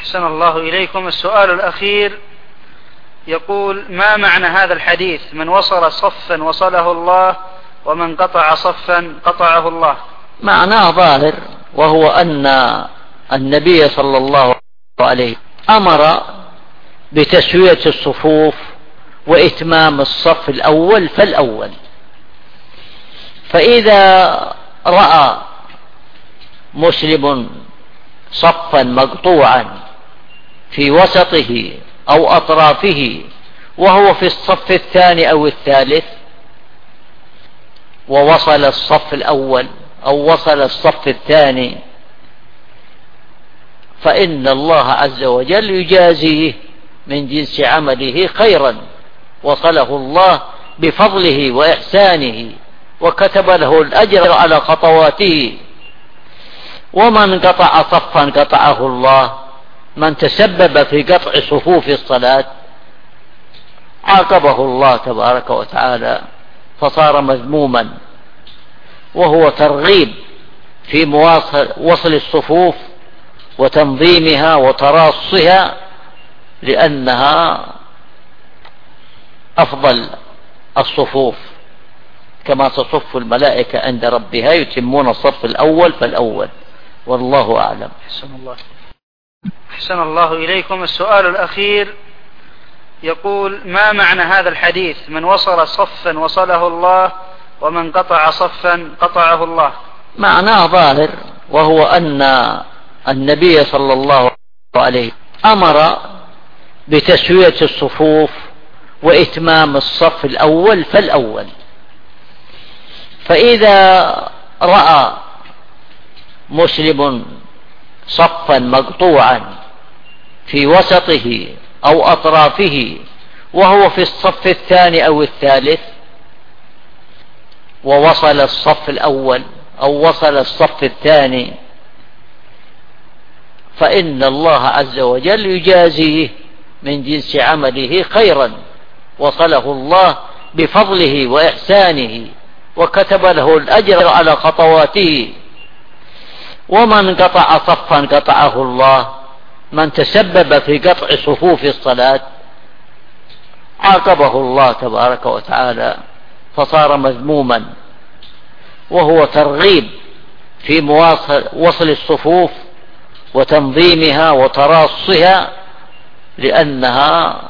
أحسن الله إليكم. السؤال الأخير يقول: ما معنى هذا الحديث: من وصل صفا وصله الله، ومن قطع صفا قطعه الله؟ معناه ظاهر، وهو أن النبي صلى الله عليه أمر بتسوية الصفوف وإتمام الصف الأول فالأول. فإذا رأى مسلم صفا مقطوعا في وسطه أو أطرافه وهو في الصف الثاني أو الثالث، ووصل الصف الأول أو وصل الصف الثاني، فإن الله عز وجل يجازيه من جنس عمله خيرا، وصله الله بفضله وإحسانه وكتب له الأجر على خطواته. ومن قطع صفا قطعه الله، من تسبب في قطع صفوف الصلاة عاقبه الله تبارك وتعالى فصار مذموما، وهو ترغيب في وصل الصفوف وتنظيمها وتراصها، لأنها أفضل الصفوف، كما تصف الملائكة عند ربها يتمون الصف الأول فالأول، والله أعلم. أحسن الله إليكم. السؤال الأخير يقول: ما معنى هذا الحديث: من وصل صفا وصله الله، ومن قطع صفا قطعه الله؟ معناه ظاهر، وهو أن النبي صلى الله عليه أمر بتسوية الصفوف وإتمام الصف الأول فالأول. فإذا رأى مسلم صفا مقطوعا في وسطه أو أطرافه وهو في الصف الثاني أو الثالث، ووصل الصف الأول أو وصل الصف الثاني، فإن الله عز وجل يجازيه من جنس عمله خيرا، وصله الله بفضله وإحسانه وكتب له الأجر على خطواته. ومن قطع صفا قطعه الله، من تسبب في قطع صفوف الصلاة عاقبه الله تبارك وتعالى فصار مذموما، وهو ترغيب في وصل الصفوف وتنظيمها وتراصها، لأنها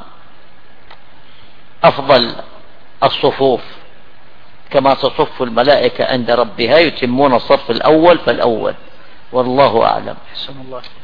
أفضل الصفوف، كما تصف الملائكة عند ربها يتمون الصف الأول فالأول، والله أعلم.